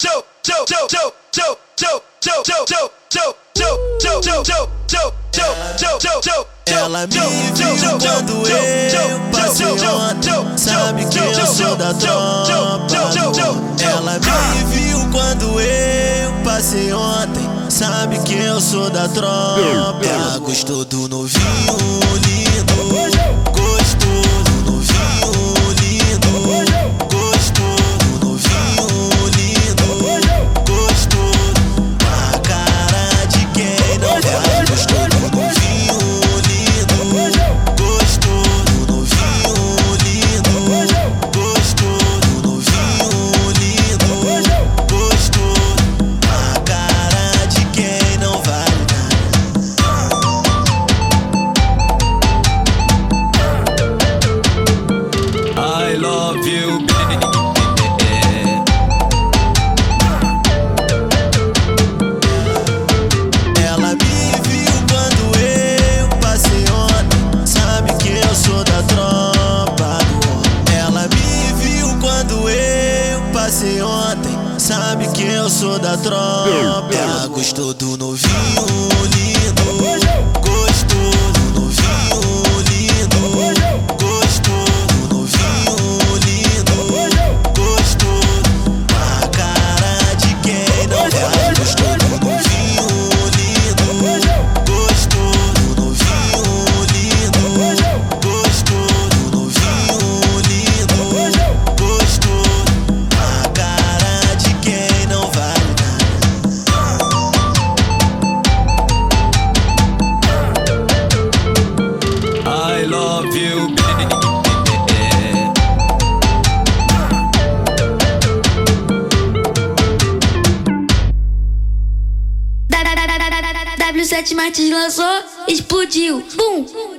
Ela me viu quando eu passei ontem, sabe que eu sou da tropa. Ela me viu quando eu passei ontem, sabe que eu sou da tropa. Ela gostou do novinho lindo, gostou do novinho lindo, gostou do novinho lindo, gostou a cara de quem não vai. Gostou do novinho lindo, gostou do novinho lindo, gostou do novinho lindo, gostou a cara de quem não vai. I love you, ela me viu quando eu passei ontem, sabe que eu sou da tropa. Ela me viu quando eu passei ontem, sabe que eu sou da tropa. Ela gostou do novinho lindo, gostou do novinho lindo, gostou do novinho lindo, gostou a cara de quem não vai. Gostou do novinho lindo, gostou do novinho lindo, gostou do novinho lindo, gostou a cara de quem não vai. I love you, W7 Martins lançou, explodiu, bum!